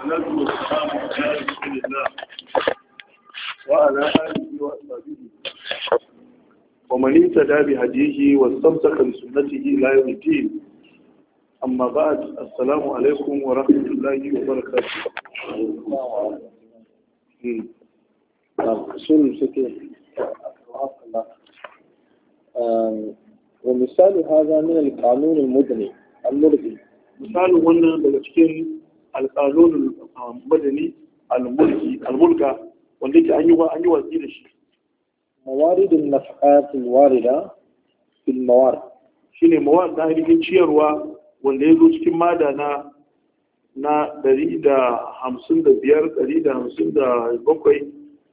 والصلاة والسلام على رسول الله وعلى آله وأصحابه ومن اهتدى بهديه واستمسك بسنته إلى يوم الدين. أما بعد، السلام عليكم ورحمة الله وبركاته. أصول الفقه. ومثال هذا من القانون المدني الملكي. مثال هنا لكن القانون المدني الملكي والذي أن يوزير الشيء. موارد النفقات الواردة في الموارد. شنو موارد ده اللي ciyarwa wanda ya zo cikin mada na 155 157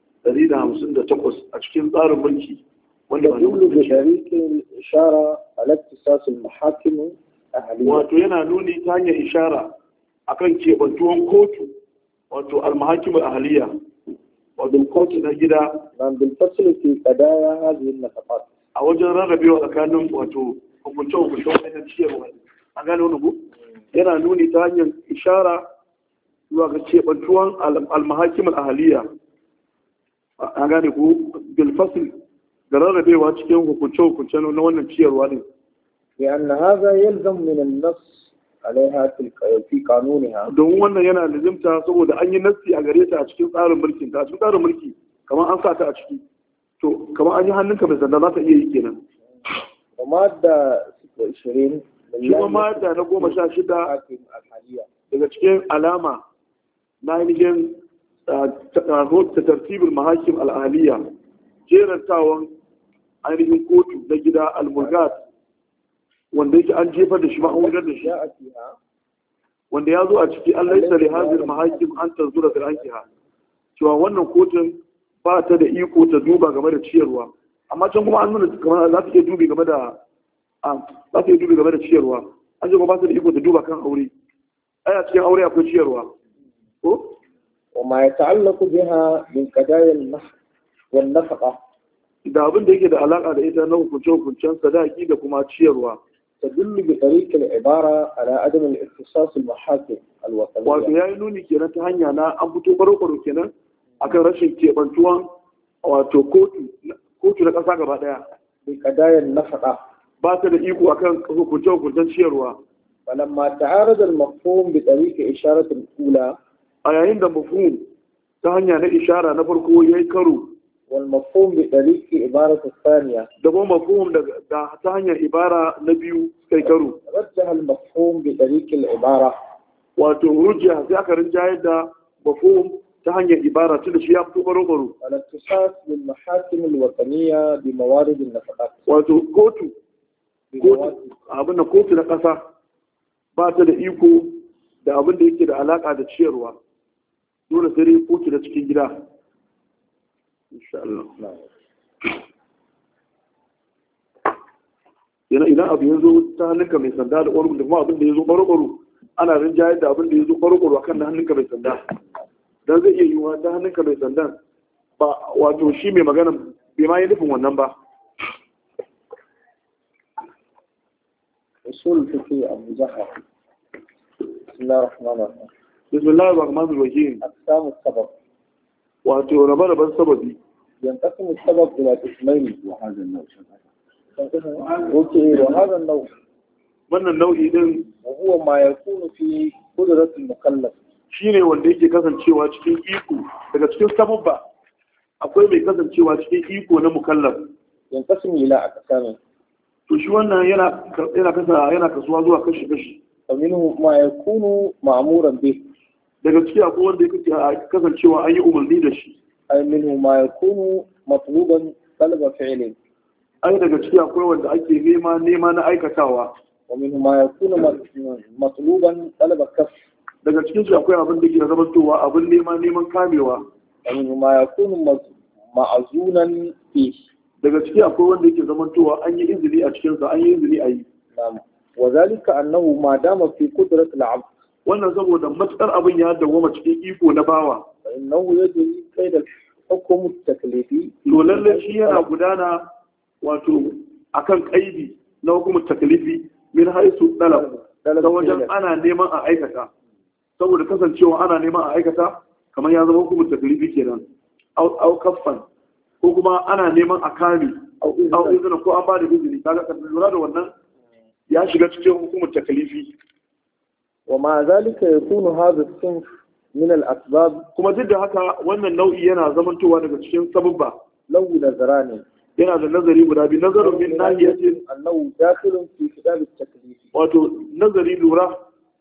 158 a cikin tsarin mulki wanda يدل بشريك الإشارة على اختصاص المحاكم الأهلية. wato yana nuni ta hanyar ishara akan kebantuwan kotu wato al-mahakim al-ahliya wato kotu na gida بالفصل في قضايا هذه النفقات. a wajen rarrabewa tsakanin wato hukunce-hukunce wajen ciyarwa. An gane wani ku? Yana nuni ta hanyar ishara zuwa ga kebantuwan al-mahakim al-ahliya. An gane ku? Bilfasil da rarrabewa cikin hukunce-hukunce na wannan ciyarwa ne. لأن هذا يلزم من النص عليها في قانونها. Don wannan yana lazimta saboda an yi nassi a gare ta a cikin tsarin mulkin ta. A cikin tsarin mulki kamar an sa ta a ciki. To kamar an yi hannunka mai sanda za ta iya yi kenan. ومادة 26 Shi ma mata na 16 daga cikin alama na ainihin ta tartibul mahakim al'aliya jerantawan ainihin kotu na gida al-mulgat wanda yake an jefar da shi ma an wugar da shi wanda ya zo a ciki an laisa li hazir mahakim an tanzura fil ankiha cewa wannan kotun ba ta da iko ta duba game da ciyarwa, amma can kuma an nuna kamar za ta iya dubi game da ciyarwa, an ce kuma ba ta da iko ta duba kan aure. Aya cikin aure akwai ciyarwa ko وما يتعلق بها من قضايا النفقة والنفقة. da abin da yake da alaka da ita na hukunce-hukuncen sadaki da kuma ciyarwa. تدل بطريق العبارة على عدم الاختصاص المحاكم الوطنية. wato ya yi nuni kenan ta hanya na an fito baro kenan akan rashin keɓantuwan wato kotu na ƙasa gaba ɗaya. بقضايا النفقة. ba ta da iko akan hukunce-hukuncen ciyarwa. فلما تعارض المفهوم بطريق إشارة الأولى. a yayin da mafhum ta hanya na ishara na farko yayi karo والمفهوم بطريق عبارة الثانية. da kuma mafhum da ta hanyar ibara na biyu kai karo رجح المفهوم بطريق العبارة. wato hujja sai aka rinjayar da mafhum ta hanyar ibara tunda shi ya fito baro الاختصاص بالمحاكم الوطنية بموارد النفقات. wato kotu abin da kotu na ƙasa ba ta da iko da abin da yake da alaka da ciyarwa, dole sai dai kotu da cikin gida. Insha Allah. Idan abu ya zo ta hannunka mai sanda da ƙwaru da kuma abin da ya zo ɓaro-ɓaro ana rinjayar da abin da ya zo ɓaro-ɓaro a kan na hannunka mai sanda. Don zai iya yiwuwa ta hannunka mai sandan ba wato shi mai magana bai ma yi nufin wannan ba. أصول الفقه أبو زهر. بسم الله الرحمن الرحيم. بسم الله الرحمن الرحيم. أقسام السبب. wato rabe-raben sababi. ينقسم السبب إلى قسمين. وهذا النوع. أوكي وهذا النوع. wannan nau'i din وهو ما يكون في قدرة المكلف. shine wanda yake kasancewa cikin iko daga cikin sababba akwai mai kasancewa cikin iko na mukallaf. ينقسم إلى أقسام. To shi wannan yana kasuwa zuwa kashi-kashi. فمنه ما يكون مأمورا به. daga ciki akwai wanda yake kasancewa an yi umarni da shi. أي منه ما يكون مطلوبا طلب فعل. ai daga ciki akwai wanda ake nema na aikatawa. ومنه ما يكون مطلوبا طلب كف. daga cikin shi akwai abin da ke zamantowa abin neman kamewa. ومنه ما يكون معزونا فيه. daga ciki akwai wanda yake zamantowa an yi izini a cikinsa, an yi izini a yi. نعم. وذلك أنه ما دام في قدرة العبد. wannan saboda matsar abin ya dawoma cikin iko na bawa. فإنه يجري قيد الحكم التكليفي. to lalle shi yana gudana wato akan kaidi na hukumar taklifi min haisu talab ta wajen ana neman a aikata saboda kasancewa ana neman a aikata kamar ya zama hukumar taklifi kenan au kaffan ko kuma ana neman a kame au izinin ko an ba da izini kaga kan lura da wannan ya shiga cikin hukumar taklifi. wa ma zalika yakunu hadha as-sinf min al-asbab, kuma duk da haka wannan nau'i yana zamantowa daga cikin sababba lahu nazarani, yana da nazari guda biyu. Nazarin min nahiyatin annahu dakhilun fi kitab at-taklif, wato nazari lura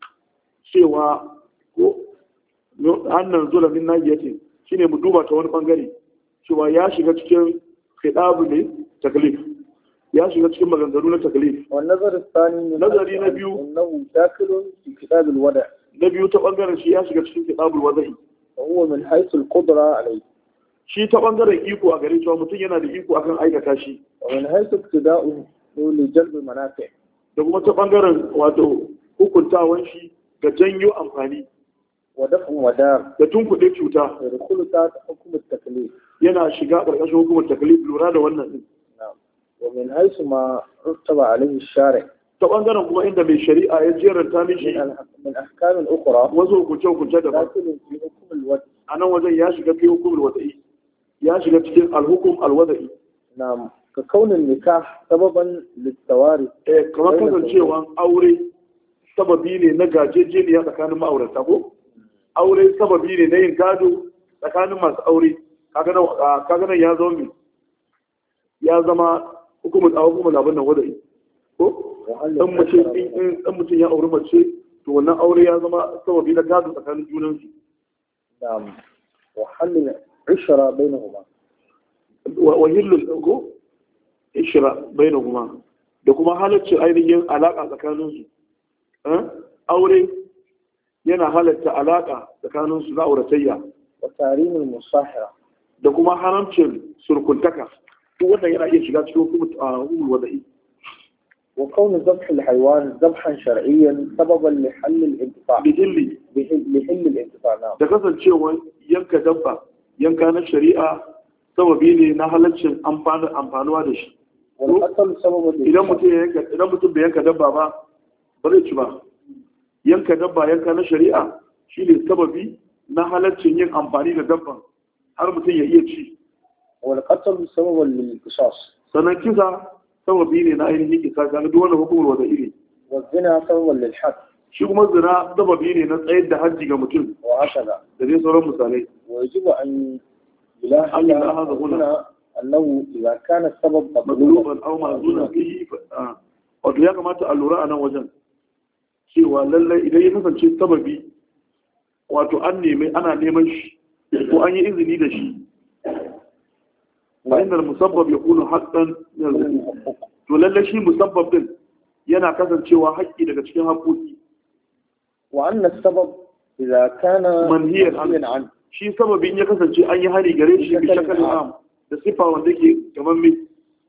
cewa ko annan zula min nahiyatin shine mu duba ta wani bangare cewa ya shiga cikin khitabu ne taklif, ya shiga cikin maganganu na taklif. wa nazar ath-thani nazari na biyu annahu dakhilun fi kitab al-wada', na biyu ta bangaren shi ya shiga cikin kitabul wada'i, wa huwa min haythu al-qudra alayhi, shi ta bangaren iko a gare cewa mutum yana da iko akan aikata shi, wa min haythu ibtida'u li jalb manafi', da kuma ta bangaren wato hukuntawan shi ga janyo amfani wa daf'u wadar, da tunkuɗe cuta, yadkhulu ta hukm at-taklif, yana shiga ƙarƙashin hukumar taklif. Lura da wannan din. wa min haythu ma ruttaba alayhi ash-shari', ta bangaren kuma inda mai shari'a ya jeranta mishi min ahkam al-ukhra wasu hukunce daban, dakhilun fi hukm al-wada', a nan wajen ya shiga fi hukumar wada'i, ya shiga cikin alhukum alwada'i. na'am, ka kaunin nikah sababan littawari, Kamar kasancewan aure sababi ne na gajejeniya tsakanin ma'aurata ko aure sababi ne na yin gado tsakanin masu aure. Kaga nan ya zama mai ya zama hukumar abin nan wada'i ko dan mutum ya auri mace to wannan aure ya zama sababi na gado tsakanin junansu. na'am, wa halil ishra bainahuma, wa hillul ko ishra bainahuma, da kuma halaccin ainihin alaka tsakaninsu. Aure yana halatta alaka tsakaninsu na auratayya, wa tarimul musahira, da kuma haramcin surkuntaka. Duk wannan yana iya shiga cikin hukumar wada'i. wa kaunu zabh al-haywan zabhan shar'iyyan sababan li hall al-intifa' Bihilli li hall al-intifa', na'am, da kasancewa yanka dabba yanka na shari'a sababi ne na halaccin amfanuwa da shi. wal qatl sababan Idan mutum bai yanka dabba ba zai ci ba. Yanka dabba yanka na shari'a shine sababi na halaccin yin amfani da dabban har mutum ya iya ci. wal qatl sababan lil qisas, Sannan kisa sababi ne na ainihin kisa, ga duk wannan hukumar wada iri. wa zina sababan lil hadd, Shi kuma zina sababi ne na tsayar da hajji ga mutum wa hakaza, da dai sauran misalai. wa yajibu an yulahi hadha huna annahu idha kana sabab mazluban aw ma'zunan fihi wato ya kamata a lura a nan wajen cewa lallai idan ya kasance sababi wato ana neman shi ko an yi izini da shi, fa'inda musabbab ya kuna haƙƙan yanzu, to lallai shi musabbab din yana kasancewa haƙƙi daga cikin haƙƙoƙi. wa anna sabab idza kana manhiyan an, shi sababin ya kasance an yi hari gare shi bi shakalin am da sifa wanda ke gaban mai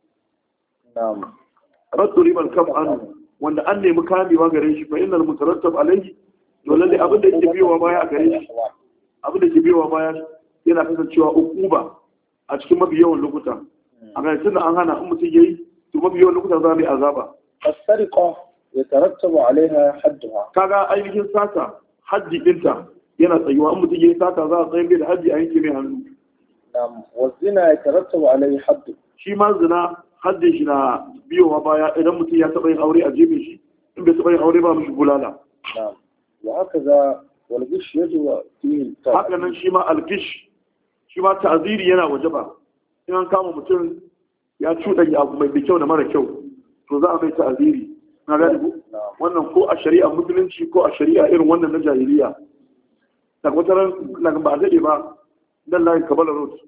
na'am, raddu riban kaf an, wanda an nemi kamewa gare shi, fa innal mutarattab alayhi, to lalle abin da yake biyowa baya a gare shi, abin da ke biyowa baya yana kasancewa ukuba a cikin mafi yawan lokuta. A ga tunda an hana in mutum yayi to mafi yawan lokuta za mu yi azaba. as-sariqa yatarattabu 'alayha hadduha, Kaga ainihin sata haddi dinta yana tsayuwa, in mutum yayi sata za a tsayar da haddi a yanke mai hannu. na'am, wa zina yatarattabu 'alayhi haddu, Shi ma zina haddin shi na biyowa baya idan mutum ya taɓa yin aure a jefe shi, in bai taɓa yin aure ba mishi bulala. na'am, wa hakaza wal ghish yajibu fihi Haka nan shi ma algish, shi ma ta'ziri yana wajaba. In an kama mutum ya cuɗanya abu mai kyau da mara kyau, to za a mai ta'ziri. Na gani ku? Wannan ko a shari'a musulunci ko a shari'a irin wannan na jahiliya. Daga wata ran ba a daɗe ba, nan layin Kabala Road.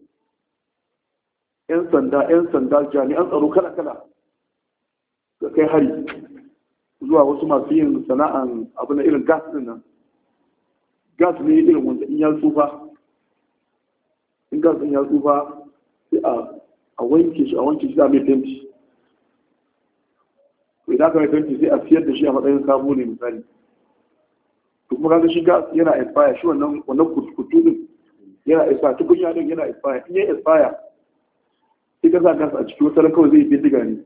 'Yan sanda, jami'an tsaro kala-kala da kai hari zuwa wasu masu yin sana'an abu na irin gas din nan. Gas ne irin wanda in ya tsufa, in gas din ya tsufa sai a wanke shi da mai fenti. To idan aka mai fenti sai a siyar da shi a matsayin sabo ne misali. To kuma kaga shi gas yana expire, shi wannan kutu din yana expire, tukunya din yana expire. In ya expire sai ka sa gas a ciki, wata kawai zai bindiga ne.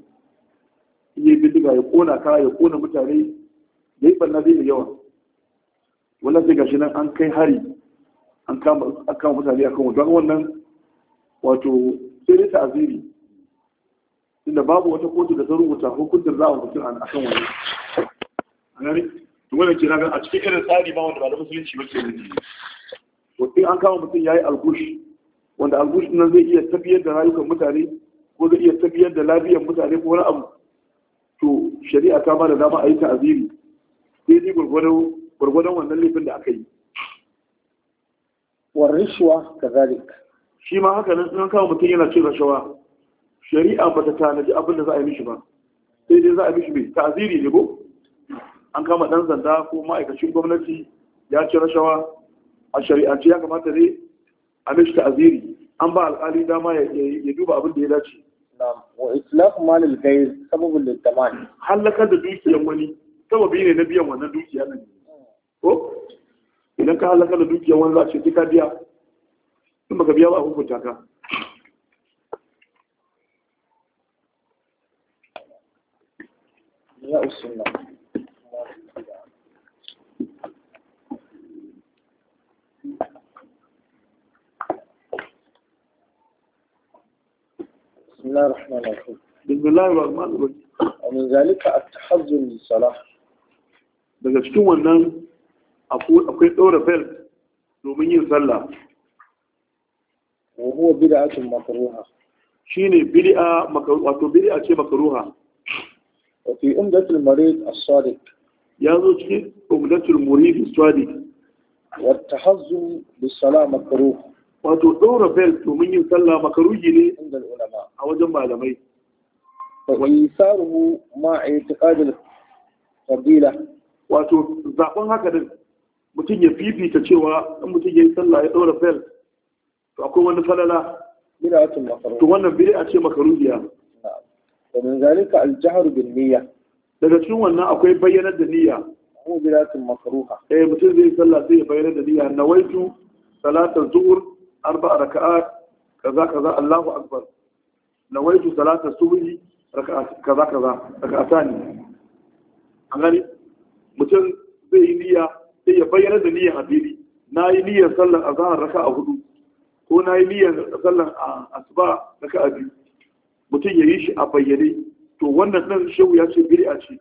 In yi bindiga ya kona ka, ya kona mutane, ya yi ɓanna zai da yawa. wannan sai gashi nan an kai hari an kama mutane akan don wannan wato sai dai ta'aziri inda babu wata kotu da ta rubuta hukuncin za a mutum a kan wani a gani to wannan ke naga a cikin irin tsari ba wanda ba da musulunci ba ke ne to in an kama mutum ya yi algush wanda algush nan zai iya tafiyar da rayukan mutane ko zai iya tafiyar da lafiyar mutane ko wani abu to shari'a ta ba da dama a yi ta'aziri sai dai gwargwadon wannan laifin da aka yi والرشوة كذلك shi ma haka nan an kawo mutum yana cin rashawa shari'a ba ta tanaji abin da za a yi mishi ba sai dai za a mishi mai ta'aziri ne ko an kama dan sanda ko ma'aikacin gwamnati ya ci rashawa a shari'ance ya kamata ne a mishi ta'aziri an ba alƙali dama ya duba abin da ya dace wa itlaq mal al-ghayr sababun lil-taman halakar da dukiyar wani sababi ne na biyan wannan dukiya ne ko idan ka halaka da dukiyar wani za a ce ka biya in baka biya ba a hukunta ka ya usunna بسم الله الرحمن الرحيم بسم الله الرحمن الرحيم ومن ذلك التحضر للصلاة daga cikin wannan akwai ɗora belt domin yin sallah وهو بدعة مكروهة shine bid'a wato bid'a ce makruha وفي أمدة المريض الصادق yazo cikin umdatul murid as-sadiq والتحضر للصلاة مكروه wato ɗora belt domin yin sallah makruhi ne عند العلماء a wajen malamai وإيثاره مع اعتقاد الفضيلة wato zaben haka din mutum ya fifita cewa in mutum ya yi sallah ya ɗora belt to akwai wani falala بدعة مكروهة to wannan bid'a ce makruhiya ومن ذلك الجهر بالنية daga cikin wannan akwai bayyanar da niyya هو بدعة مكروهة mutum zai yi sallah sai ya bayyana da niyya nawaitu salatar zuhur 4 raka'at kaza kaza Allahu akbar nawaitu salatar subhi raka'at kaza kaza raka'atani an gani mutum zai yi niyya sai ya bayyana da niyyar hadiri na yi niyyar sallar azhar raka'a 4 ko na yi niyyar sallar asuba raka'a 2 mutum ya yi shi a bayyane to wannan nan shehu ya ce bid'a ce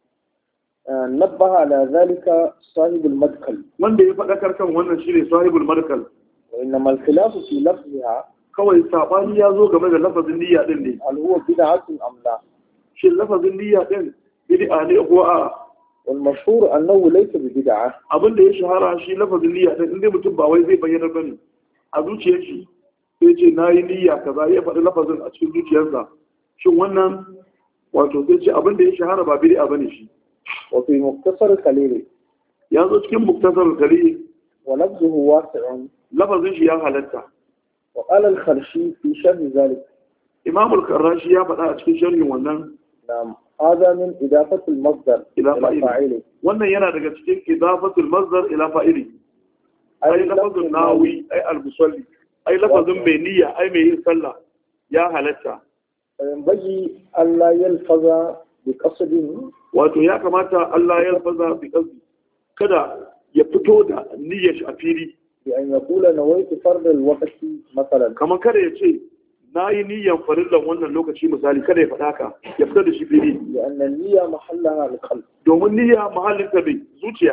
نبه على ذلك صاحب المدخل wanda ya faɗakar kan wannan shine sahibul madkal وإنما الخلاف في لفظها kawai sabani ya zo game da lafazin niyya din ne هل هو بدعة أم لا shin lafazin niyya din bid'a ne ko a والمشهور أنه ليس ببدعة abin da ya shahara shi lafazin niyya din inda mutum ba wai zai bayyana bane a zuciyar shi sai ce nayi niyya kaza ya faɗi lafazin a cikin zuciyarsa shin wannan wato sai ce abin da ya shahara ba bid'a bane shi وفي مختصر خليل ya zo cikin muktasar khalil ولفظه واسع lafazin shi ya halatta وقال الخرشي في شرح ذلك imam al-karrashi ya faɗa a cikin sharhin wannan نعم هذا من إضافة المصدر إلى إلى فاعله wannan yana daga cikin idafatul masdar ila fa'ili ai lafazin nawi ai al-musalli ai lafazin mai niyya ai mai yin sallah ya halatta فينبغي ألا يلفظ بقصد wato ya kamata Allah ya lafaza bi qasdi kada ya fito da niyyar shi a fili بأن يقول نويت فرض الوقت مثلا kamar kada ya ce na yi niyyar farillan wannan lokaci misali kada ya faɗa ka ya fita da shi fili لأن النية محلها القلب domin niyya mahallin ta bai zuciya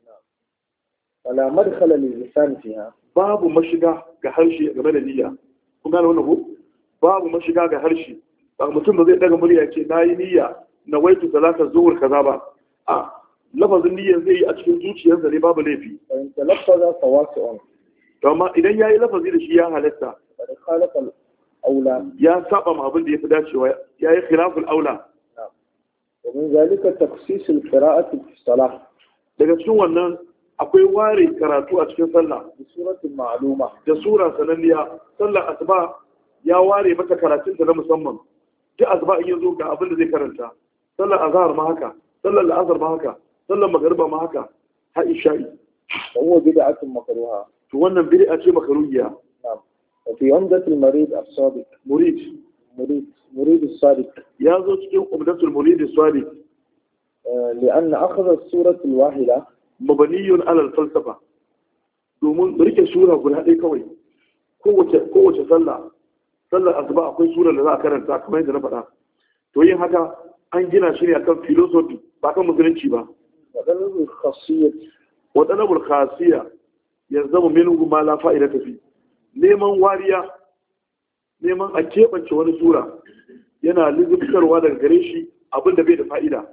ولا مدخل لللسان فيها babu mashiga ga harshe game da niyya kun gane wannan ko babu mashiga ga harshe ba mutum ba zai daga murya ya ce na yi niyya na waitu salatar zuhur kaza ba a lafazin niyyar zai yi a cikin zuciyarsa ne babu laifi فإن تلفظ فواسع to amma idan ya yi lafazi da shi ya halatta قد خالف الأولى ya saba ma abin da ya fi dacewa ya yi khilaful aula ومن ذلك تخصيص القراءة في الصلاة daga cikin wannan akwai ware karatu a cikin sallah بسورة معلومة da sura sananniya sallar asuba ya ware mata karatun ta na musamman duk asuba in yazo ga abin da zai karanta sallar azhar ma haka sallar la'asar ma haka sallar magriba ma haka har isha'i وهو بدعة مكروهة to wannan bid'a ce makaruhiya نعم وفي عمدة المريض الصادق مريد الصادق ya zo cikin umdatul murid as-sadiq لأن أخذ السورة الواحدة mabaniyun alal falsafa, domin rike sura guda ɗaya kawai. Kowace sallar asuba akwai sura da za a karanta kamar yadda na faɗa. To yin haka an gina shi ne akan philosophy ba kan musulunci ba. Waɗannan khasiyya yanzu minhu ma la fa'ida tafi. Neman wariya, neman a keɓance wani sura yana lizimtarwa daga gare shi abinda bai da fa'ida.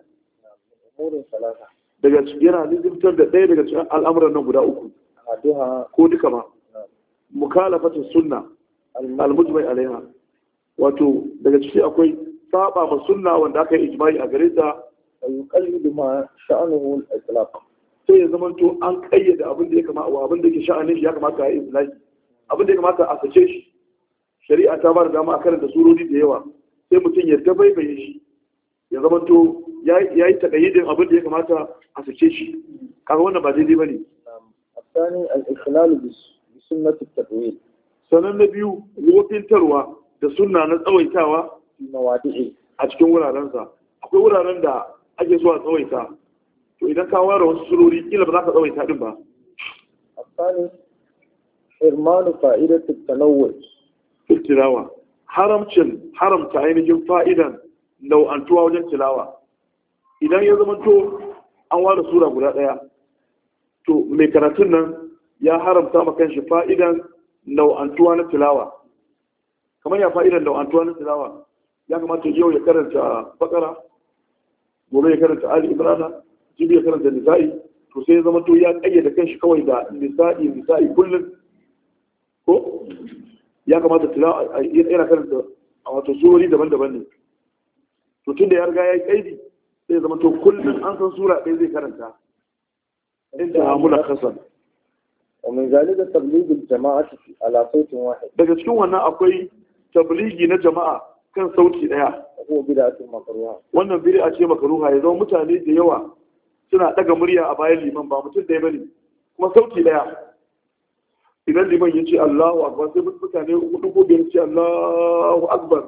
Yana lizimtar da ɗaya daga cikin al'amuran nan guda uku ko duka ma. Mukalafatin sunna al-mujmai alaiha, wato daga ciki akwai saba ma sunna wanda aka yi ijma'i a gare ta. yuqallidu ma sha'anuhu al-itlaq, sai ya zama to an kayyade abin da ya kamata wa abin da ke sha'anin shi ya kamata a yi itlaqi, abin da ya kamata a sace shi. Shari'a ta ba da dama a karanta surori da yawa, sai mutum ya dabaibaye shi ya zama to ya yi takayyidin abin da ya kamata a sace shi. Kaga wannan ba daidai bane. الثاني الإخلال بسنة التطويل. Sannan na biyu wofintarwa da sunna na tsawaitawa mawadi'i a cikin wurarensa. Akwai wuraren da ake so a tsawaita, to idan ka ware wasu surori kila ba za ka tsawaita din ba. الثاني حرمان فائدة التنوع في التلاوة. haramta ainihin fa'idan nau'antuwa wajen tilawa. Idan ya zama to an ware sura guda ɗaya, to mai karatun nan ya haramta ma kanshi fa'idan nau'antuwa na tilawa. Kamar ya fa'idan nau'antuwa na tilawa, ya kamata yau ya karanta Bakara, gobe ya karanta Ali Imran, jibi ya karanta Nisa'i, to sai ya zama to ya kayyade kanshi kawai da Nisa'i kullum. Ko ya kamata tilawa yana karanta a wato surori daban-daban ne. To tunda ya riga ya yi kaidi, sai ya zama to kullum an san sura ɗaya zai karanta. انتهى ملخصا. ومن ذلك تبليغ الجماعة على صوت واحد. daga cikin wannan akwai tabligi na jama'a kan sauti daya. Ko bid'atun makruha. Wannan bid'a ce makruha, ya zama mutane da yawa suna daga murya a bayan liman, ba mutum ɗaya bane kuma sauti daya. Idan liman ya ce Allahu akbar, sai mutane hudu ko biyar ce Allahu akbar.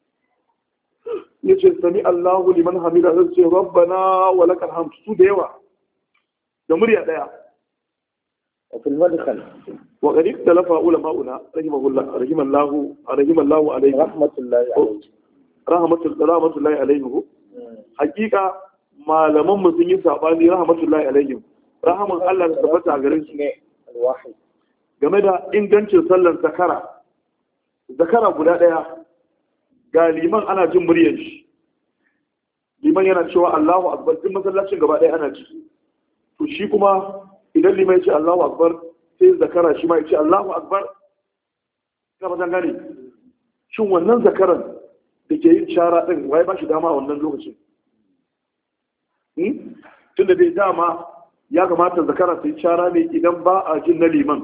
Ya ce sami Allahu liman hamida, zai ce rabbana wa lakal hamd, su da yawa da murya daya. وفي المدخل وقد اختلف علماؤنا رحمه الله عليه رحمة الله عليه حقيقة malaman mu sun yi sabani rahmatullahi alaihim, rahman Allah ta tabbata a garin su الواحد game da ingancin sallar zakara guda daya. Ga liman ana jin muryar shi, liman yana cewa Allahu akbar, din masallacin gaba daya ana ji. To shi kuma idan liman ya ce Allahu akbar, sai zakara shi ma ya ce Allahu akbar. Ina fatan gane, shin wannan zakaran da ke yin shara din waye ba shi dama a wannan lokacin? Tunda bai dama ya kamata zakara su yi shara ne idan ba a jin na liman.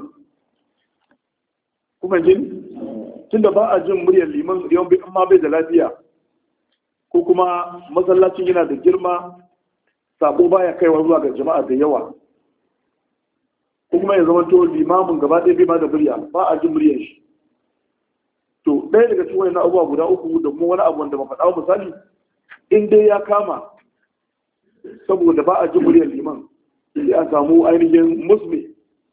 Kuma jin tunda ba a jin muryar liman yawan bai amma bai da lafiya, ko kuma masallacin yana da girma, sabo baya kaiwa zuwa ga jama'a da yawa, ko kuma ya zama to limamin gaba ɗaya bai ma da murya, ba a jin muryar shi. To ɗaya daga cikin wani abubuwa guda uku da kuma wani abu wanda ba faɗa misali, in dai ya kama saboda ba a jin muryar liman, sai a samu ainihin musmi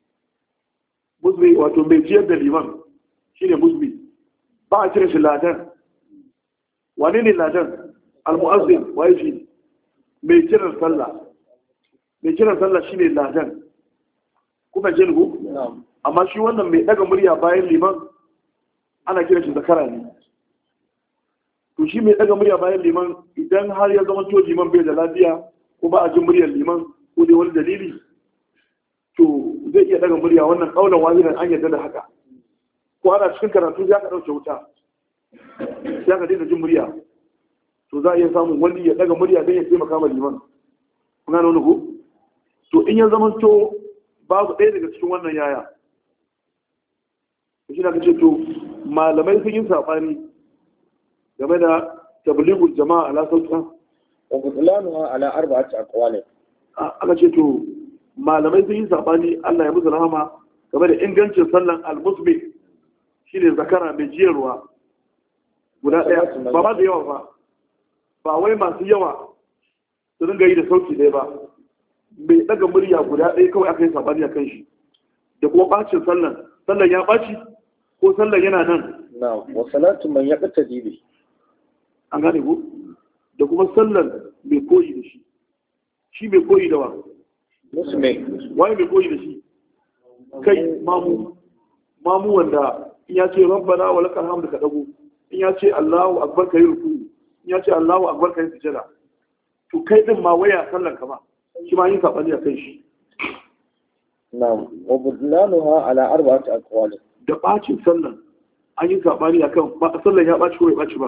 wato mai jiyar da liman shine musmi, ba a cire shi ladan. Wane ne ladan? Al-mu'azzin, waye shi? Mai kiran sallah shine ladan. Kuma jin ku? Amma shi wannan mai daga murya bayan liman ana kiran shi zakara ne. To shi mai daga murya bayan liman, idan har ya zama to liman bai da lafiya ko ba a jin muryar liman ko dai wani dalili, to zai iya daga murya. Wannan kaulan wahidan an yarda da haka. Ko ana cikin karatu ya ka dauke wuta, ya ka daina jin murya, to za a iya samun wani ya daga murya don ya taimaka ma liman. Kuna nuna ku? To in ya zama to babu ɗaya daga cikin wannan yaya, shi na kace to malamai sun yi saɓani game da tabligul jama'a ala sauta wa butlanuha ala arba'ati aqwali. Aka ce to malamai sun yi saɓani, Allah ya musu rahama, game da ingancin sallan al-musbih, shine zakara mai jiyarwa guda ɗaya, ba ma da yawa ba wai masu yawa su ringa yi da sauki ɗaya ba. mai daga murya guda ɗaya kawai aka yi sabani a kan shi da kuma bacin sallan ya baci ko sallan yana nan na wa salatu man yaqtadi bi an gane ko da kuma sallan mai koyi da shi mai koyi da wa musme waye mai koyi da shi kai mamu wanda in ya ce rabbana wa lakal hamdu ka dago in ya ce Allahu akbar ka yi ruku in ya ce Allahu akbar ka yi sujada to kai din ma waya sallan ka ba shi ma yin sabani a kai shi na'am wa budlanuha ala arba'ati aqwal da bacin sallan an yi sabani akan sallan ya baci ko ya baci ba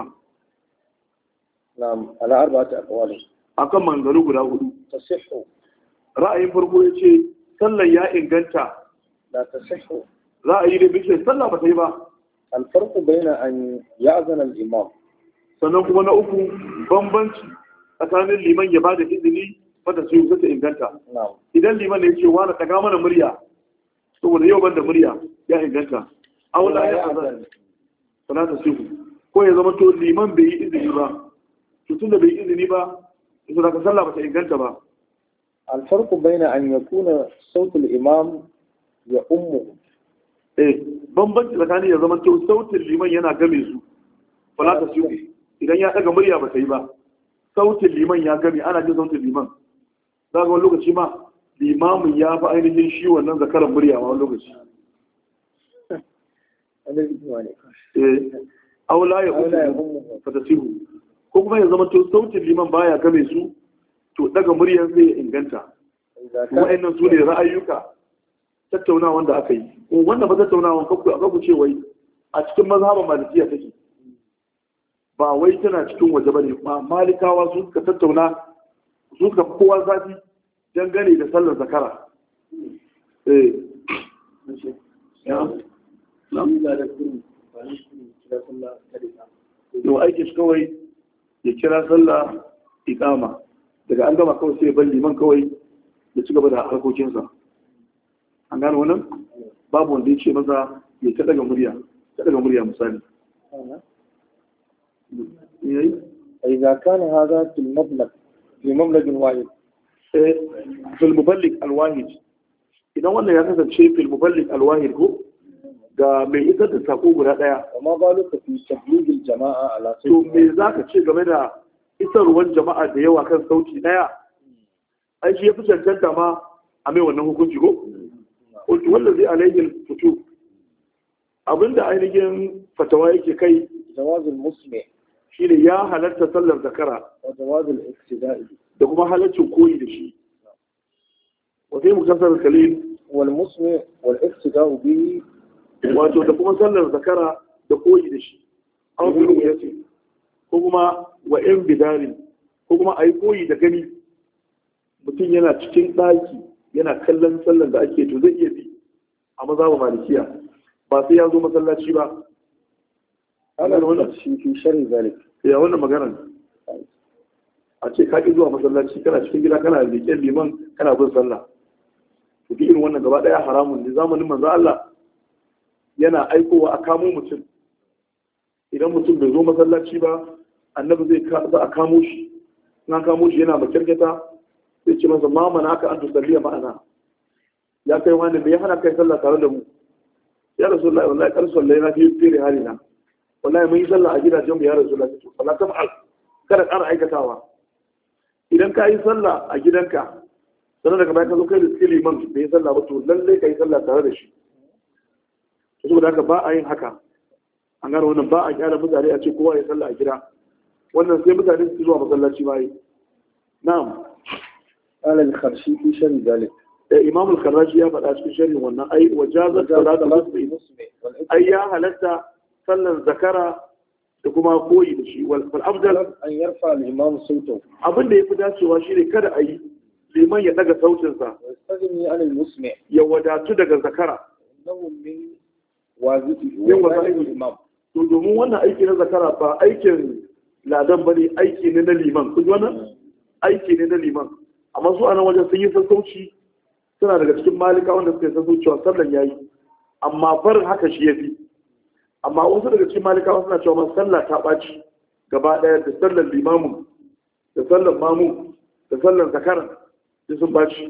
na'am ala arba'ati aqwal akan mangaru guda hudu tasihhu ra'ayin farko yace sallan ya inganta la tasihhu ra'ayi da bice sallah ba ta yi ba الفرق بين أن يأذن الإمام sannan kuma na uku bambanci tsakanin liman ya bada izini fata su yi ta inganta idan liman ne ce wani taga mana murya saboda yau banda murya ya inganta aula ya azan salata su ko ya zama to liman bai yi izini ba to tun da bai yi izini ba to da ka sallah ba ta inganta ba الفرق بين أن يكون صوت الإمام يؤم bambanci tsakanin ya zama to sautin liman yana game su salata su idan ya daga murya ba ta yi ba sautin liman ya gami ana jin sautin liman za ga wani lokaci ma limamin ya fi ainihin shi wannan zakaran murya ma wani lokaci aula ya umu fatasihu ko kuma ya zama to sautin liman baya game su to daga muryar zai inganta kuma ainihin su ne ra'ayyuka tattaunawa wanda aka yi wanda ba tattaunawa kaku ce wai a cikin mazhaban malikiya take ba wai tana cikin waje bane ma malikawa su suka tattauna su suka kowa zafi dangane da sallar zakara yau aiki shi kawai ya kira sallah iqama daga an gama kawai sai ya bar liman kawai ya ci gaba da harkokinsa an gano wannan babu wanda ya ce maza ya ta daga murya misali إذا كان هذا في المبلغ واحد في المبلغ الواحد idan wannan ya kasance fil muballigh alwahid ko ga mai isar da sako guda daya amma baluka fi tabligh aljama'a ala to me zaka ce game da isarwar jama'a da yawa kan sauti daya ai shi yafi cancanta ma a mai wannan hukunci ko wanda zai alayhi fito abinda ainihin fatawa yake kai jawazul musmi shine ya halatta sallar zakara wa jawazul iktida'i da kuma halaccin koyi da shi wa sai muktasar kalil wal musmi wal iktida'u bihi wato da kuma sallar zakara da koyi da shi an fi ya ce ko kuma wa yan bidari ko kuma a yi koyi da gani mutum yana cikin ɗaki yana kallon sallar da ake to zai iya bi a maza ba malikiya ba sai ya zo masallaci ba ana da wannan shi fi sharri zalik ya wannan maganar a ce ka ki zuwa masallaci kana cikin gida kana leƙen liman kana bin sallah to duk irin wannan gaba daya haramun ne zamanin manzo Allah yana aikowa a kamo mutum idan mutum bai zo masallaci ba annabi za a kamo shi na kamo shi yana makirketa sai ce masa ma mana aka an tusalliya ma'ana ya kai wani bai hana kai sallah tare da mu ya rasulullahi wallahi kar sallai na fi fere halina wallahi mun yi sallah a gidajen mu ya rasulullahi to sallah ta fa'al kada ƙara aikatawa idan ka yi sallah a gidanka sannan daga bayan ka zo kai da suke liman bai yi sallah ba to lallai ka yi sallah tare da shi saboda haka ba a yin haka an gano wannan ba a kyara mutane a ce kowa ya sallah a gida wannan sai mutane su zuwa masallaci ba yi na'am قال الخرشي في شر ذلك imam al-kharraji ya faɗa cikin sharhin wannan ai wajazat salatu muslim ai ya halatta sallan zakara da kuma koyi da shi wal afdal an yarfa al-imam sautu abin da yafi dacewa shine kada a yi liman ya daga sautin sa yastagni an al-musmi ya wadatu daga zakara innahu min wazifi yin wazifi imam to domin wannan aiki na zakara ba aikin ladan bane aiki ne na liman kun wannan aiki ne na liman amma su anan wajen sun yi sassauci suna daga cikin malika wanda suka yi sassaucewa sallan yayi amma barin haka shi yafi amma wasu daga cikin malikawa suna cewa man sallah ta ɓaci gaba ɗaya da sallar limamun da sallar mamun da sallar zakaran sai sun baci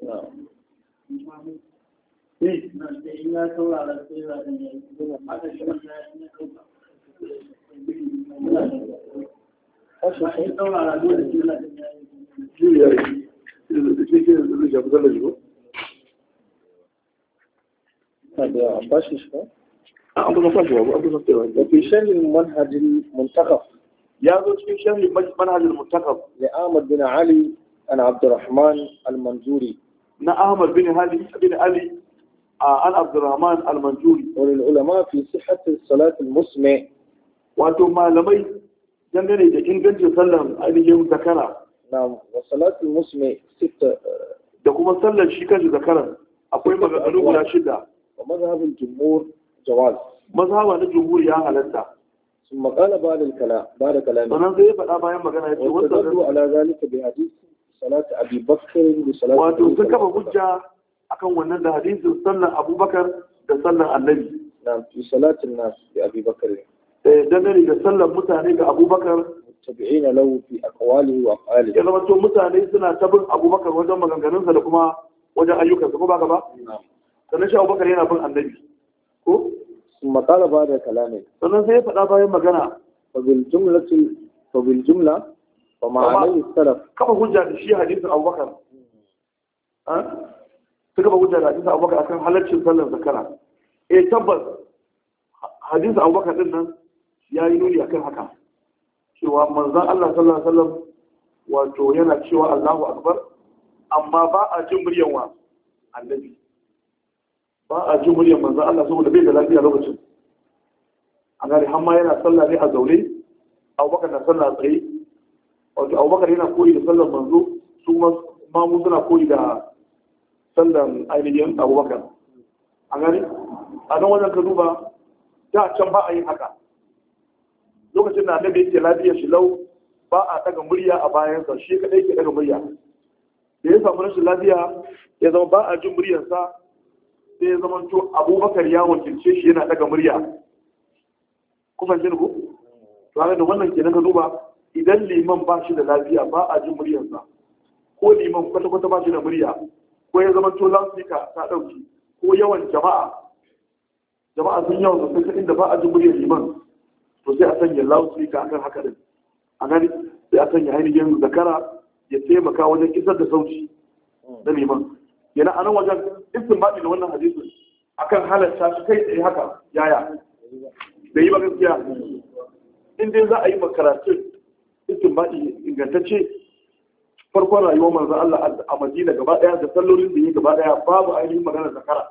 وفي شرح المنهج المنتخب يا زوج في شرح منهج المنتخب لأحمد بن علي عن عبد الرحمن المنجوري أحمد بن علي عن عبد الرحمن المنجوري. وللعلماء في صحة الصلاة المسمع wato malamai dangane da ingancin sallan ainihin zakara. Na'am, wa salatul musmi sita da kuma sallar shi kanshi zakaran akwai maganganu guda shida. Wa mazhabul jumhur jawaz. Mazhaba na jumhur ya halatta. ثم قال بعد كلامه sannan sai ya faɗa bayan magana yace wasallu ala zalika bi hadith salat Abi Bakr bi salat wato sun kafa hujja akan wannan da hadisin sallan Abubakar da sallan Annabi. Na'am, fi salatin nas bi Abi Bakr. Dangane da sallar mutane ga Abubakar tabi'ina lahu fi aqwalihi wa af'alihi. Ya zama to mutane suna tabin Abubakar wajen maganganunsa da kuma wajen ayyukansa ko ba ka ba? Sannan shi Abubakar yana bin Annabi. Ko? ثم قال بعد كلامه. sannan sai ya faɗa bayan magana. فبالجملة وما عليه السلف. kafa hujja da shi hadisin Abubakar. Su kafa hujja da hadisin Abubakar akan halaccin sallar zakara. Tabbas hadisin Abubakar din nan ya yi nuni akan haka. Cewa manzon Allah sallallahu alaihi wasallam wato yana cewa Allahu akbar amma ba a jin muryan wa Annabi. Ba a jin muryar manzon Allah saboda bai da lafiya lokacin. A gari har ma yana sallah ne a zaune, Abubakar na sallah tsaye. Wato Abubakar yana koyi da sallar manzo, su ma mu suna koyi da sallar ainihin Abubakar. A gari a nan wajen ka duba da can ba a yin haka. Lokacin da Annabi yake lafiyar shi lau ba a daga murya a bayansa, shi kadai ke daga murya. Da ya samu rashin lafiya ya zama ba a jin muryarsa, sai ya zama to Abubakar ya wakilce shi yana daga murya. Kusan jin ku? To haka da wannan kenan ka duba idan liman ba shi da lafiya ba a jin muryarsa, ko liman kwata-kwata ba shi da murya, ko ya zama to loudspeaker ta ɗauki, ko yawan jama'a sun yawan sosai inda ba a jin muryar liman, to sai a sanya loudspeaker akan haka din. A gani sai a sanya ainihin zakara ya taimaka wajen isar da sauti da liman. Yana a nan wajen istinbadi da wannan hadisin akan halatta shi kai tsaye haka yaya da yi ba gaskiya. In dai za a yi makaratun istinbadi ingantacce farkon rayuwar manzo Allah a Madina gaba daya da sallolin da yi gaba daya babu ainihin maganar zakara.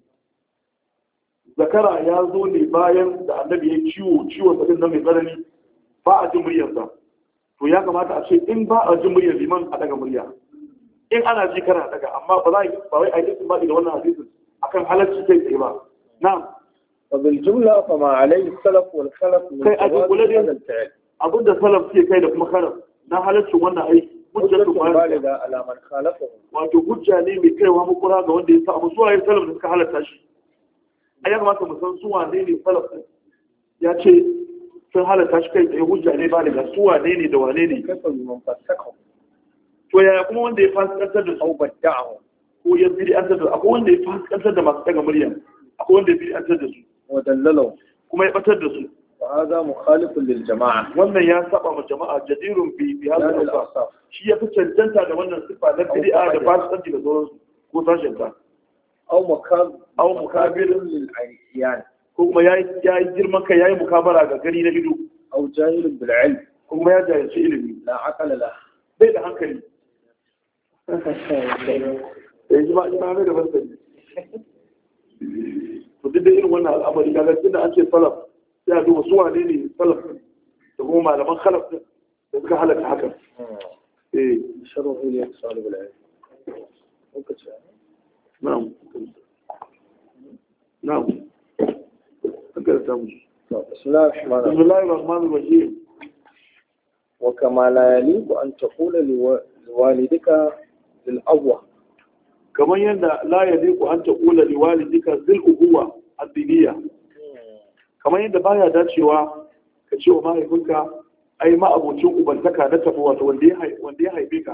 Zakara ya zo ne bayan da Annabi ya ciwon sa din nan mai tsanani ba a jin muryarsa. To ya kamata a ce in ba a jin muryar liman a daga murya. In ana ji kana daga amma ba wai a yi istinbadi da wannan hadisin akan halarci kai tsaye ba. Na'am. وبالجملة فما عليه السلف والخلف من جواز هذا الفعل. أبدا السلف فيه كيد كما خلف na halaccin wannan aiki hujjatu baliga ala man khalafahu wato hujja ne mai kaiwa makura ga wanda ya samu suwa ya salaf da suka halatta shi. Ai ya kamata mu san suwa ne salaf ya ce sun halatta shi kai tsaye hujja ne baliga suwa ne da wane ne kafa man fasaka to yaya kuma wanda ya fasikantar da au badda'ahu ko ya bid'antar da akwai wanda ya fasikantar da masu daga murya akwai wanda ya bid'antar da su ودلله kuma ya batar da su وهذا مخالف للجماعة wannan ya saba ma jama'a jadirun bi hadhihi al-asaf shi ya fi cancanta da wannan sifa na bid'a da fasikanci da sauransu ko sashen ta أو مكابر للعيان ko kuma yayi girman kai yayi mukabara ga gari na ido أو جاهل بالعلم ko kuma ya jahilci ilimi لا عقل له bai da hankali jama'a ne da basari to duk da irin wannan al'amari kaga tunda an ce salaf sai a duba su wane ne salaf da kuma malaman khalaf da suka halatta haka شرح إليه صالح العلم نعم نعم بسم الله الرحمن الرحيم وكما لا يليق أن تقول لوالدك للأبوة kamar yadda la yadiku an taqula liwalidika zil ubuwa ad-diniya kamar yadda baya dacewa ka ce wa mahaifinka ai ma abocin ubantaka na tafi wato wanda ya haife ka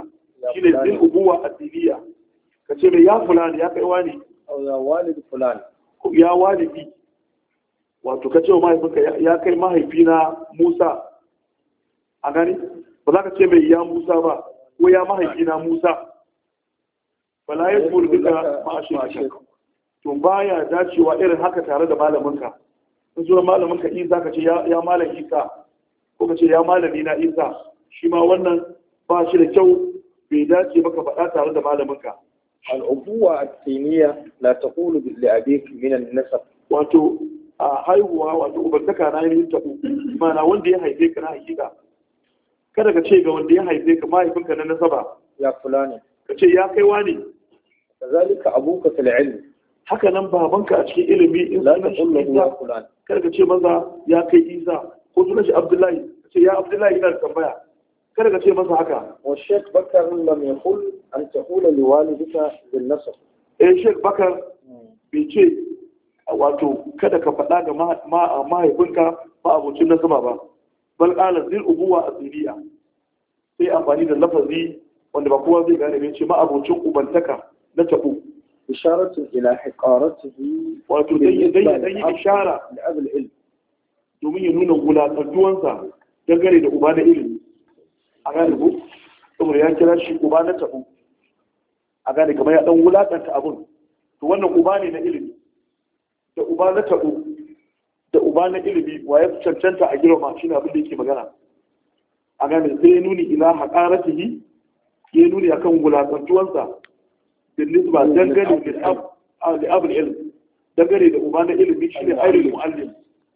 shine zil ubuwa addiniya kace mai ya fulani ya kai wani aw ya walid fulan ya walidi wato kace wa mahaifinka ya kai mahaifina Musa a gani ba za ka ce mai ya Musa ba ko ya mahaifina Musa bala ya tsoro duka ma'ashin to baya dacewa irin haka tare da malaminka in zuwa malaminka Isa ka ce ya malam Isa ko ka ce ya malami na Isa shi ma wannan ba shi da kyau bai dace ba ka faɗa tare da malaminka al'ubuwa at-tiniya la taqulu li abik min an-nasab wato a haihuwa wato ubantaka na yin tabo mana wanda ya haife ka na hakika kada ka ce ga wanda ya haife ka mahaifinka na nasaba ya fulani ka ce ya kai wani kazalika abuka fil ilm haka nan babanka a cikin ilimi in la sunan taqulu shi ya Isa fulani kada ka ce maza ya kai Isa ko sunan shi Abdullahi ka ce ya Abdullahi ina da tambaya kada ka ce masa haka wa shaykh bakar lam yaqul an taqula li walidika bil nasab Sheikh Bakar bai ce wato kada ka faɗa ga mahaifinka ba abocin nasaba ba bal qala zil ubuwa asiliya sai amfani da lafazi wanda ba kowa zai gane bai ce ma abocin ubantaka na tabo isharatu ila hiqaratihi wato dan yi ishara li abul ilm domin ya nuna wulaƙantuwansa dangane da uba na ilimi a gane ku saboda ya kira shi uba na tabo a gane kamar ya dan wulaƙanta abun to wannan uba ne na ilimi da uba na tabo da uba na ilimi wa ya cancanta a girma shi ne abin da yake magana a gane sai ya nuni ila haƙaratihi ya nuni akan wulaƙantuwansa bin nisba dangane da abul ilm dangane da uba na ilimi shi ne ainihin mu'allim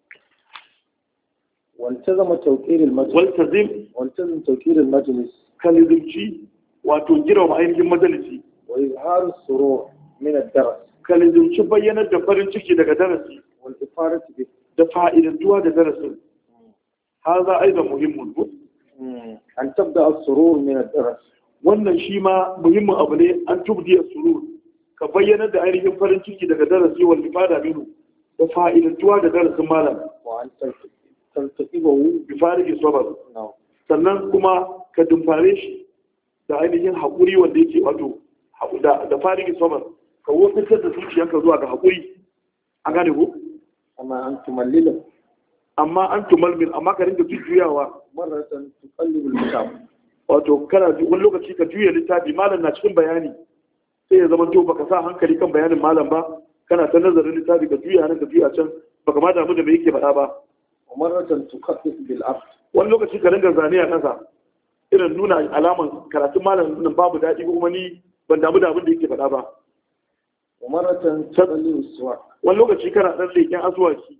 والتزم توقير المجلس والتزم توقير المجلس كالذمشي وتوجيره ainihin majalisi وإظهار السرور من الدرس كالذمشي bayyanar da farin ciki daga darasi والإفارة به da fa'idantuwa da darasin هذا أيضا مهم أن تبدأ السرور من الدرس wannan shi ma muhimmin abu ne an tubdi surur ka bayyanar da ainihin farin ciki daga darasi wal ifada minhu da fa'idantuwa da darasin malam wa an taltaqibahu bi farigi sabar sannan kuma ka dumfare shi da ainihin haƙuri wanda yake wato da farigi sabar ka wofintar da zuciyarka zuwa ga haƙuri an gane ko amma an tumallila amma an tumalmil amma ka rinka jujjuyawa marratan tuqallibul kitab wato kana wani lokaci ka juya littafi malam na cikin bayani sai ya zama to baka sa hankali kan bayanin malam ba kana ta nazarin littafi ka juya nan ka juya can baka ma damu da me yake faɗa ba marratan tuqaddis bil ard wani lokaci ka ringa zane a ƙasa irin nuna alaman karatun malam nan babu daɗi ko kuma ni ban damu da abin da yake faɗa ba marratan tuqallibu suwak wani lokaci kana dan leƙen asuwaki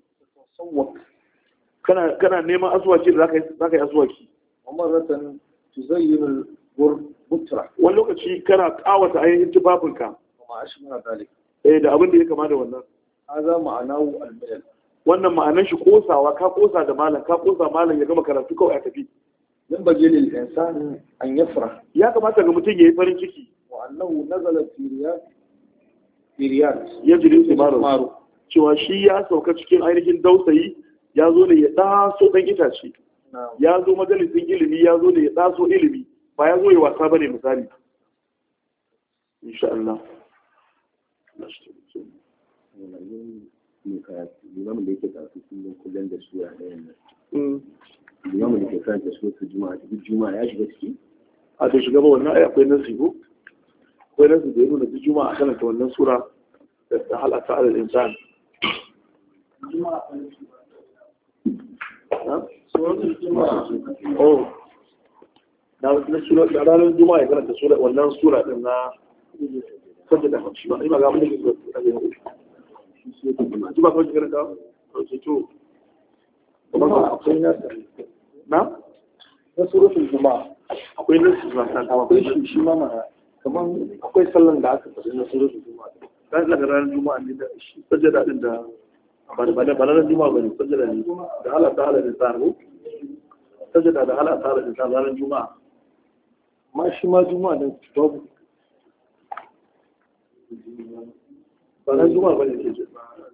kana neman asuwaki da zaka yi asuwaki marratan tuzayyinu al-butra wani lokaci kana kawata ainihin tufafinka kuma ashmara dalik da abin da ya kama da wannan haza ma'anahu al-milal wannan ma'anar shi kosawa ka kosa da malam ka kosa malam ya gama karatu kawai a tafi yan baje lil insani an yafra ya kamata ga mutum yayi farin ciki wa annahu nazala fi riyad yajri simaru cewa shi ya sauka cikin ainihin dausayi ya zo ne ya daso dan itace ya zo majalisin ilimi ya zo ne ya daso ilimi ba ya zo ya wasa bane misali insha Allah limamin da yake karatu kullum da sura ɗayan nan limamin da ke karanta suratul juma'a duk juma'a ya shiga ciki a da shiga ba wannan ai akwai nasi ko akwai nasi da ya nuna duk juma'a karanta wannan sura da halata alal insan oh da ranar juma'a ya karanta wannan sura din na sajjada shi ba ni ma ga mun da ke ji ba kawai jikin ka to akwai nasa na suratul juma'a akwai nasu zasan akwai shi ma mana kaman akwai sallan da aka faɗi na suratul juma'a dan daga ranar juma'a ne da shi sajjada din da ba ranar juma'a bane sajjada ne da Allah ta'ala da tsaro sajjada da Allah ta'ala da tsaro ranar juma'a ma shi ma juma'a din babu ba na juma'a bane ke ce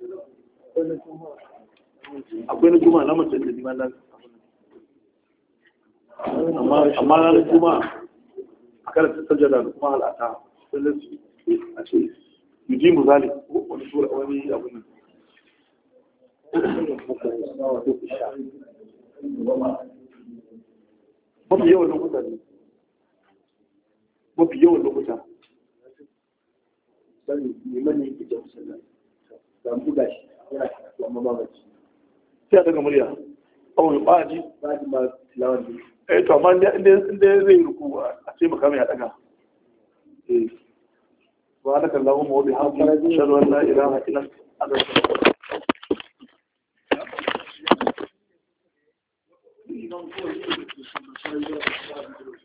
akwai na juma'a na mace da liman nan amma ranar juma'a karanta sajada da kuma al'ata sannan a ce yuji muzali wani sura wani abu nan mafi yawan lokuta ne mafi yawan lokuta sani neman ne ke jan sallah da buga shi yana karatu amma ba mace sai a daga murya awon baji ba ji ma tilawar ne to amma inda zai ruku a ce maka mai a daga ba da kallon mu bi hamdi shadu an la ilaha illa anta